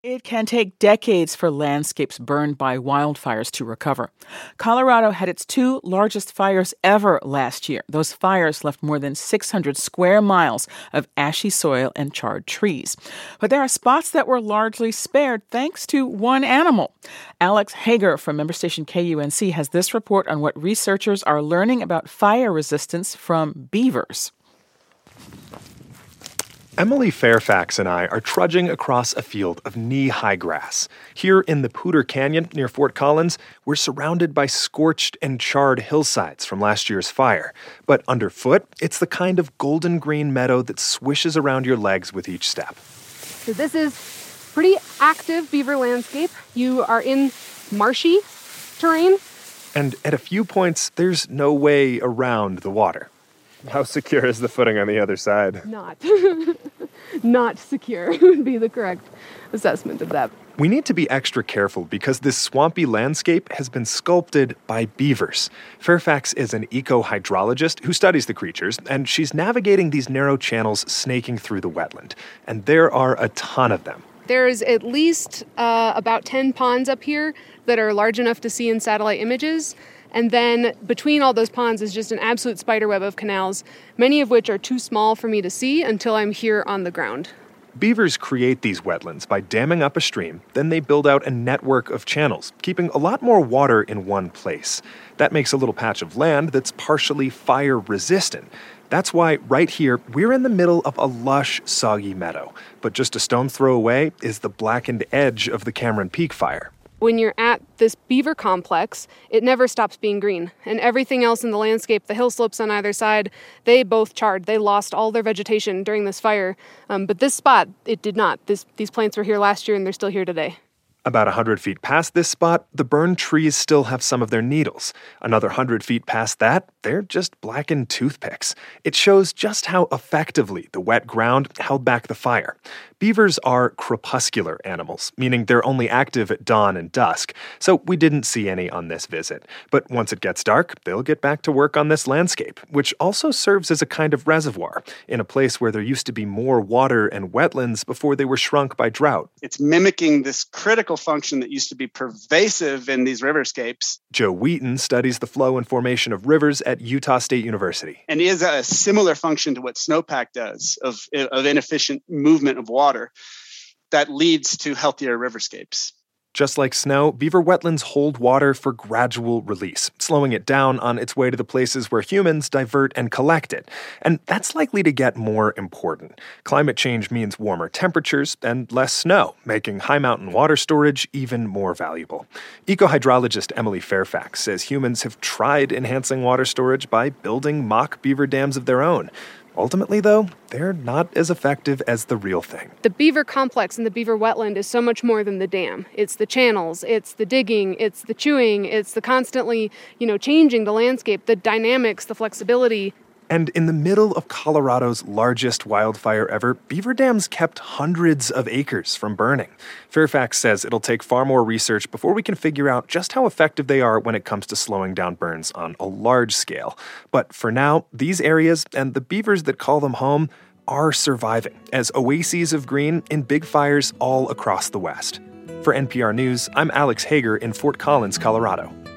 It can take decades for landscapes burned by wildfires to recover. Colorado had its two largest fires ever last year. Those fires left more than 600 square miles of ashy soil and charred trees. But there are spots that were largely spared thanks to one animal. Alex Hager from member station KUNC has this report on what researchers are learning about fire resistance from beavers. Emily Fairfax and I are trudging across a field of knee-high grass. Here in the Poudre Canyon near Fort Collins, we're surrounded by scorched and charred hillsides from last year's fire. But underfoot, it's the kind of golden green meadow that swishes around your legs with each step. So this is pretty active beaver landscape. You are in marshy terrain. And at a few points, there's no way around the water. How secure is the footing on the other side? Not secure would be the correct assessment of that. We need to be extra careful because this swampy landscape has been sculpted by beavers. Fairfax is an eco-hydrologist who studies the creatures, and she's navigating these narrow channels snaking through the wetland. And there are a ton of them. There's at least about 10 ponds up here that are large enough to see in satellite images. And then between all those ponds is just an absolute spiderweb of canals, many of which are too small for me to see until I'm here on the ground. Beavers create these wetlands by damming up a stream, then they build out a network of channels, keeping a lot more water in one place. That makes a little patch of land that's partially fire-resistant. That's why right here, we're in the middle of a lush, soggy meadow. But just a stone's throw away is the blackened edge of the Cameron Peak fire. When you're at this beaver complex, it never stops being green. And everything else in the landscape, the hill slopes on either side, they both charred. They lost all their vegetation during this fire. But this spot, it did not. These plants were here last year and they're still here today. About 100 feet past this spot, the burned trees still have some of their needles. Another 100 feet past that, they're just blackened toothpicks. It shows just how effectively the wet ground held back the fire. Beavers are crepuscular animals, meaning they're only active at dawn and dusk, so we didn't see any on this visit. But once it gets dark, they'll get back to work on this landscape, which also serves as a kind of reservoir, in a place where there used to be more water and wetlands before they were shrunk by drought. It's mimicking this critical function that used to be pervasive in these riverscapes. Joe Wheaton studies the flow and formation of rivers at Utah State University. And is a similar function to what snowpack does of inefficient movement of water that leads to healthier riverscapes. Just like snow, beaver wetlands hold water for gradual release, slowing it down on its way to the places where humans divert and collect it. And that's likely to get more important. Climate change means warmer temperatures and less snow, making high mountain water storage even more valuable. Eco-hydrologist Emily Fairfax says humans have tried enhancing water storage by building mock beaver dams of their own. Ultimately, though, they're not as effective as the real thing. The beaver complex and the beaver wetland is so much more than the dam. It's the channels, it's the digging, it's the chewing, it's the constantly, changing the landscape, the dynamics, the flexibility. And in the middle of Colorado's largest wildfire ever, beaver dams kept hundreds of acres from burning. Fairfax says it'll take far more research before we can figure out just how effective they are when it comes to slowing down burns on a large scale. But for now, these areas and the beavers that call them home are surviving as oases of green in big fires all across the West. For NPR News, I'm Alex Hager in Fort Collins, Colorado.